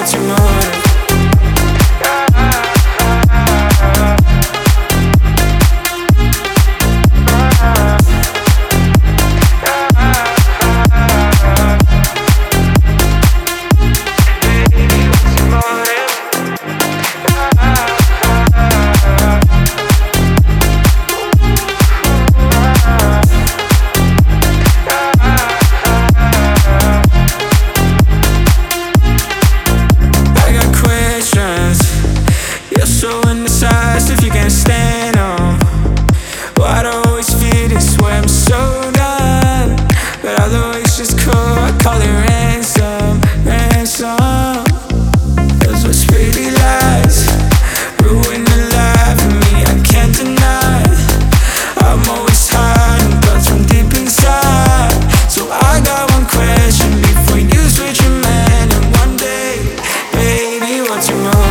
what's your motive? So indecisive, if you can't stand on why do I always feel this way? I'm so done, but although it's just cool, I call it ransom, ransom. Those were pretty lies, ruin the life of me, I can't deny. I'm always hiding thoughts from deep inside. So I got one question before you switch your man. And one day, baby, what's your motive?